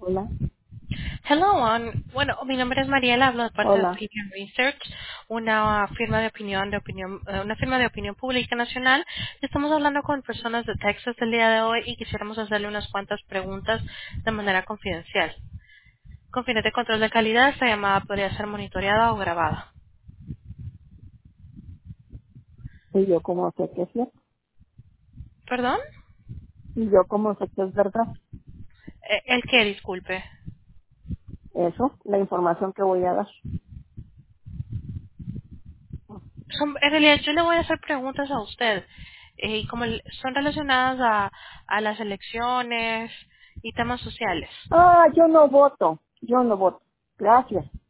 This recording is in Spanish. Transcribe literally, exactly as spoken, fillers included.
Hola, Hello, um, bueno, mi nombre es Mariela, hablo de parte de hola. Opinion Research, una firma de opinión, de opinión, eh, una firma de opinión pública nacional. Estamos hablando con personas de Texas el día de hoy y quisiéramos hacerle unas cuantas preguntas de manera confidencial. Con fines de control de calidad, esta llamada podría ser monitoreada o grabada. Y yo como sé que es cierto. ¿Perdón? Y yo como sé que es verdad. Eh, ¿El qué? Disculpe. Eso, la información que voy a dar. Son- en realidad, yo le voy a hacer preguntas a usted, eh, y como el- son relacionadas a, a las elecciones y temas sociales. Ah, yo no voto. Yo no voto. Gracias.